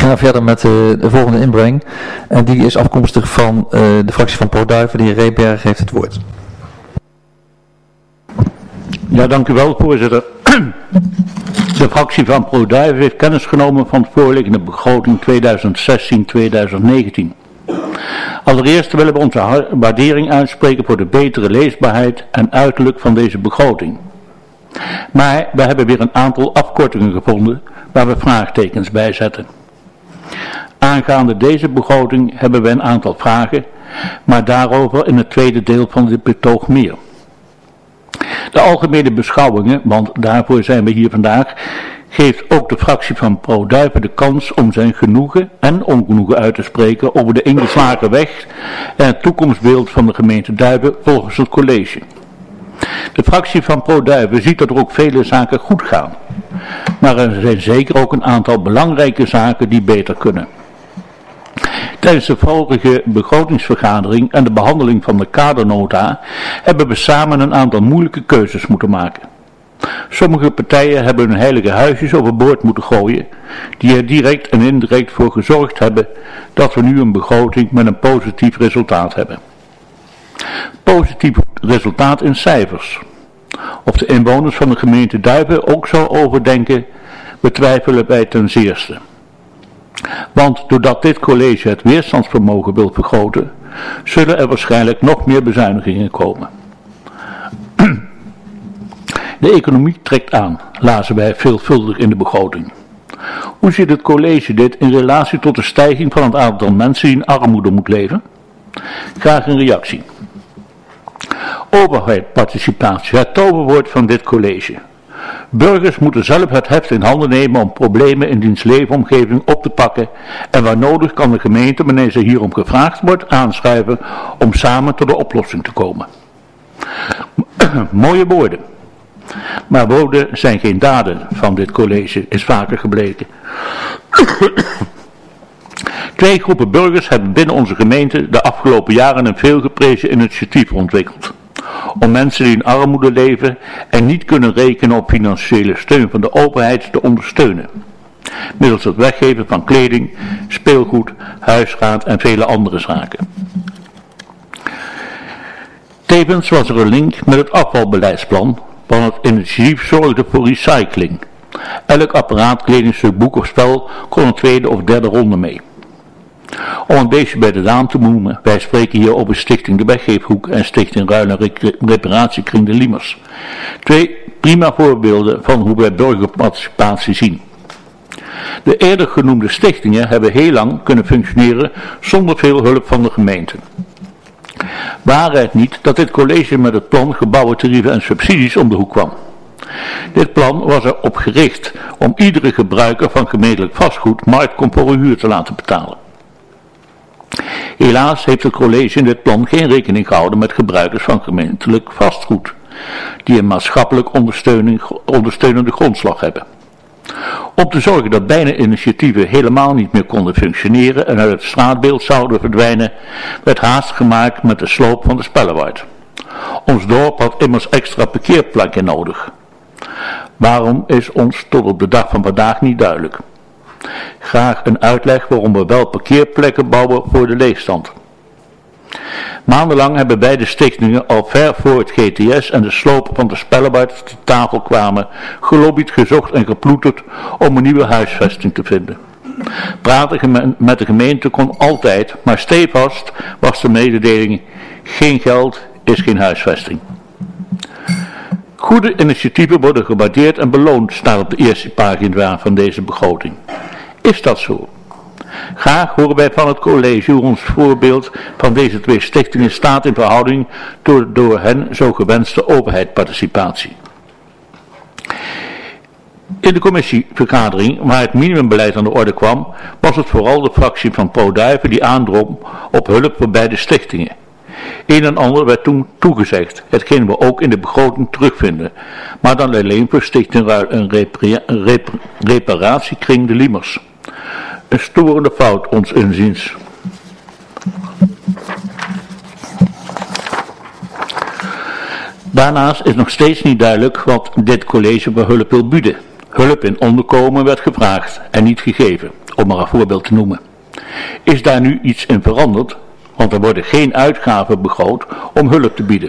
ga verder met de volgende inbreng. En die is afkomstig van de fractie van ProDuiven. De heer Reeberg heeft het woord. Ja, dank u wel, voorzitter. De fractie van ProDuiven heeft kennis genomen van de voorliggende begroting 2016-2019. Allereerst willen we onze waardering uitspreken voor de betere leesbaarheid en uiterlijk van deze begroting. Maar we hebben weer een aantal afkortingen gevonden waar we vraagtekens bij zetten. Aangaande deze begroting hebben we een aantal vragen, maar daarover in het tweede deel van dit betoog meer. De algemene beschouwingen, want daarvoor zijn we hier vandaag, geeft ook de fractie van ProDuiven de kans om zijn genoegen en ongenoegen uit te spreken over de ingeslagen weg en het toekomstbeeld van de gemeente Duiven volgens het college. De fractie van ProDuiven ziet dat er ook vele zaken goed gaan, maar er zijn zeker ook een aantal belangrijke zaken die beter kunnen. Tijdens de vorige begrotingsvergadering en de behandeling van de kadernota hebben we samen een aantal moeilijke keuzes moeten maken. Sommige partijen hebben hun heilige huisjes overboord moeten gooien, die er direct en indirect voor gezorgd hebben dat we nu een begroting met een positief resultaat hebben. Positief resultaat in cijfers. Of de inwoners van de gemeente Duiven ook zo overdenken, betwijfelen wij ten zeerste. Want doordat dit college het weerstandsvermogen wil vergroten, zullen er waarschijnlijk nog meer bezuinigingen komen. De economie trekt aan, lazen wij veelvuldig in de begroting. Hoe ziet het college dit in relatie tot de stijging van het aantal mensen die in armoede moet leven? Graag een reactie. Overheidsparticipatie, het toverwoord van dit college. Burgers moeten zelf het heft in handen nemen om problemen in diens leefomgeving op te pakken en waar nodig kan de gemeente, wanneer ze hierom gevraagd wordt, aanschuiven om samen tot de oplossing te komen. Mooie woorden. Maar woorden zijn geen daden van dit college, is vaker gebleken. Twee groepen burgers hebben binnen onze gemeente de afgelopen jaren een veelgeprezen initiatief ontwikkeld. Om mensen die in armoede leven en niet kunnen rekenen op financiële steun van de overheid te ondersteunen. Middels het weggeven van kleding, speelgoed, huisraad en vele andere zaken. Tevens was er een link met het afvalbeleidsplan, want het initiatief zorgde voor recycling. Elk apparaat, kledingstuk, boek of spel kon een tweede of derde ronde mee. Om een beetje bij de naam te noemen, wij spreken hier over Stichting de Weggeefhoek en Stichting Ruil- en Reparatiekring de Liemers. Twee prima voorbeelden van hoe wij burgerparticipatie zien. De eerder genoemde stichtingen hebben heel lang kunnen functioneren zonder veel hulp van de gemeente. Ware het niet dat dit college met het plan gebouwen, tarieven en subsidies om de hoek kwam. Dit plan was erop gericht om iedere gebruiker van gemeentelijk vastgoed marktconforme huur te laten betalen. Helaas heeft het college in dit plan geen rekening gehouden met gebruikers van gemeentelijk vastgoed, die een maatschappelijk ondersteunende grondslag hebben. Om te zorgen dat beide initiatieven helemaal niet meer konden functioneren en uit het straatbeeld zouden verdwijnen, werd haast gemaakt met de sloop van de Spellewaard. Ons dorp had immers extra parkeerplekken nodig. Waarom is ons tot op de dag van vandaag niet duidelijk. Graag een uitleg waarom we wel parkeerplekken bouwen voor de leegstand. Maandenlang hebben beide stichtingen al ver voor het GTS en de sloop van de Spellewaard te tafel kwamen, gelobbyd, gezocht en geploeterd om een nieuwe huisvesting te vinden. Praten met de gemeente kon altijd, maar stevast was de mededeling: geen geld is geen huisvesting. Goede initiatieven worden gewaardeerd en beloond, staat op de eerste pagina van deze begroting. Is dat zo? Graag horen wij van het college hoe ons voorbeeld van deze twee stichtingen staat in verhouding tot door hen zo gewenste overheidsparticipatie. In de commissievergadering, waar het minimumbeleid aan de orde kwam, was het vooral de fractie van ProDuiven die aandrong op hulp voor beide stichtingen. Een en ander werd toen toegezegd, hetgeen we ook in de begroting terugvinden, maar dan alleen voor Stichting Ruil- en Reparatiekring de Liemers. Een storende fout ons inziens. Daarnaast is nog steeds niet duidelijk wat dit college voor hulp wil bieden. Hulp in onderkomen werd gevraagd en niet gegeven. om maar een voorbeeld te noemen. Is daar nu iets in veranderd? Want er worden geen uitgaven begroot om hulp te bieden.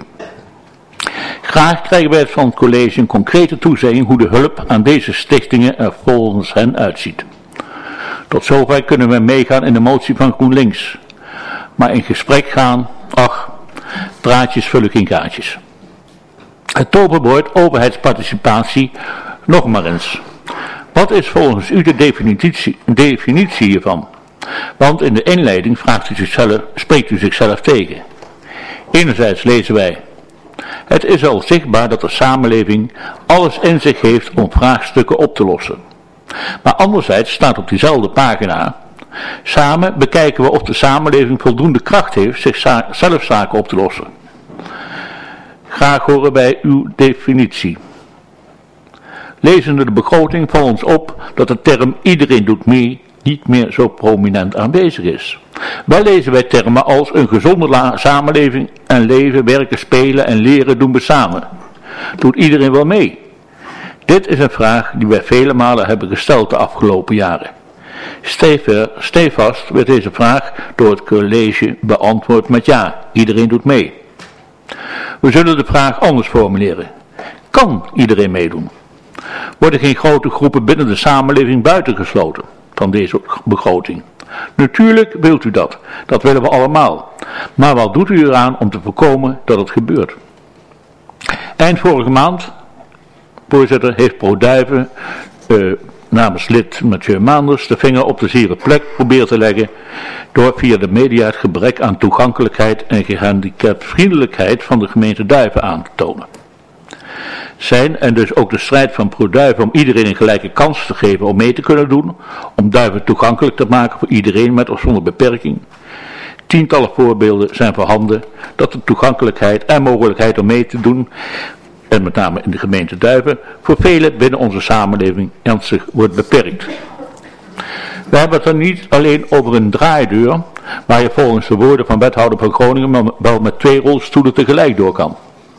Graag krijgen wij van het college een concrete toezegging hoe de hulp aan deze stichtingen er volgens hen uitziet. Tot zover kunnen we meegaan in de motie van GroenLinks. Maar in gesprek gaan, praatjes vullen geen gaatjes. Het toverwoord overheidsparticipatie nog maar eens. Wat is volgens u de definitie hiervan? Want in de inleiding spreekt u zichzelf tegen. Enerzijds lezen wij: het is al zichtbaar dat de samenleving alles in zich heeft om vraagstukken op te lossen. Maar anderzijds staat op diezelfde pagina: samen bekijken we of de samenleving voldoende kracht heeft zichzelf zaken op te lossen. Graag horen wij uw definitie. Lezende de begroting valt ons op dat de term iedereen doet mee niet meer zo prominent aanwezig is. Wel lezen wij termen als een gezonde samenleving en leven, werken, spelen en leren doen we samen. Doet iedereen wel mee? Dit is een vraag die wij vele malen hebben gesteld de afgelopen jaren. Stevast werd deze vraag door het college beantwoord met ja, iedereen doet mee. We zullen de vraag anders formuleren. Kan iedereen meedoen? Worden geen grote groepen binnen de samenleving buitengesloten van deze begroting? Natuurlijk wilt u dat. Dat willen we allemaal. Maar wat doet u eraan om te voorkomen dat het gebeurt? Eind vorige maand, voorzitter, heeft ProDuiven namens lid Mathieu Maanders de vinger op de zere plek proberen te leggen door via de media het gebrek aan toegankelijkheid en gehandicaptvriendelijkheid van de gemeente Duiven aan te tonen. Zijn en dus ook de strijd van ProDuiven om iedereen een gelijke kans te geven om mee te kunnen doen, om Duiven toegankelijk te maken voor iedereen met of zonder beperking. Tientallen voorbeelden zijn voorhanden dat de toegankelijkheid en mogelijkheid om mee te doen, en met name in de gemeente Duiven, voor velen binnen onze samenleving ernstig wordt beperkt. We hebben het er niet alleen over een draaideur, waar je volgens de woorden van wethouder van Groningen wel met 2 rolstoelen tegelijk door kan.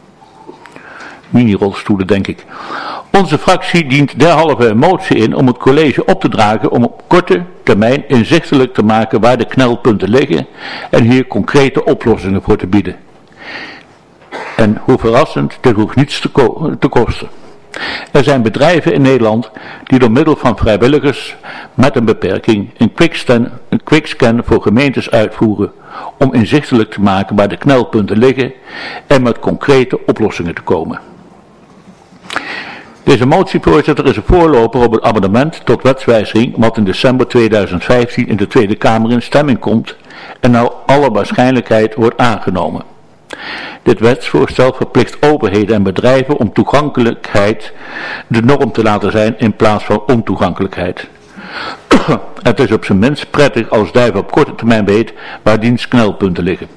Mini-rolstoelen, denk ik. Onze fractie dient derhalve een motie in om het college op te dragen om op korte termijn inzichtelijk te maken waar de knelpunten liggen en hier concrete oplossingen voor te bieden. En hoe verrassend, dit hoeft niets te kosten. Er zijn bedrijven in Nederland die door middel van vrijwilligers met een beperking een quickscan voor gemeentes uitvoeren om inzichtelijk te maken waar de knelpunten liggen en met concrete oplossingen te komen. Deze motie, voorzitter, is een voorloper op het amendement tot wetswijziging wat in december 2015 in de Tweede Kamer in stemming komt en naar alle waarschijnlijkheid wordt aangenomen. Dit wetsvoorstel verplicht overheden en bedrijven om toegankelijkheid de norm te laten zijn in plaats van ontoegankelijkheid. Het is op zijn minst prettig als Duiven op korte termijn weet waar diens knelpunten liggen.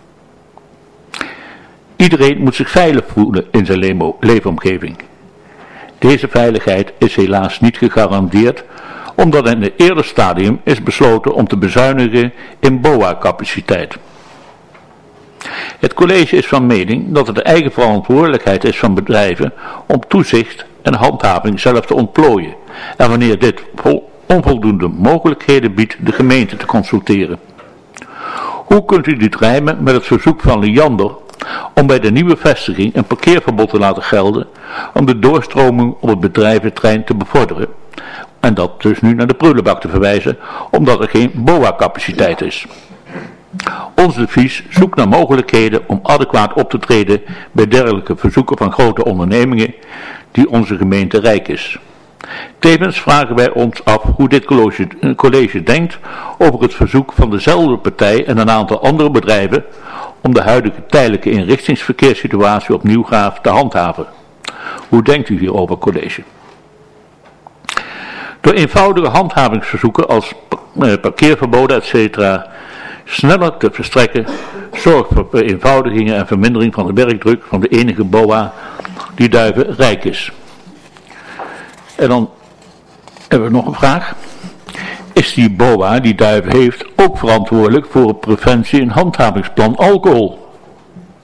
Iedereen moet zich veilig voelen in zijn leefomgeving. Deze veiligheid is helaas niet gegarandeerd, omdat in een eerder stadium is besloten om te bezuinigen in BOA-capaciteit. Het college is van mening dat het de eigen verantwoordelijkheid is van bedrijven om toezicht en handhaving zelf te ontplooien en wanneer dit onvoldoende mogelijkheden biedt de gemeente te consulteren. Hoe kunt u dit rijmen met het verzoek van Liander om bij de nieuwe vestiging een parkeerverbod te laten gelden om de doorstroming op het bedrijventrein te bevorderen en dat dus nu naar de prullenbak te verwijzen omdat er geen BOA-capaciteit is? Ons advies zoekt naar mogelijkheden om adequaat op te treden bij dergelijke verzoeken van grote ondernemingen die onze gemeente rijk is. Tevens vragen wij ons af hoe dit college denkt over het verzoek van dezelfde partij en een aantal andere bedrijven om de huidige tijdelijke inrichtingsverkeerssituatie op Nieuwgraaf te handhaven. Hoe denkt u hierover, college? Door eenvoudige handhavingsverzoeken als parkeerverboden, etc. sneller te verstrekken, zorgt voor vereenvoudigingen en vermindering van de werkdruk van de enige BOA die Duiven rijk is. En dan hebben we nog een vraag. Is die BOA die Duiven heeft ook verantwoordelijk voor het preventie- en handhavingsplan alcohol?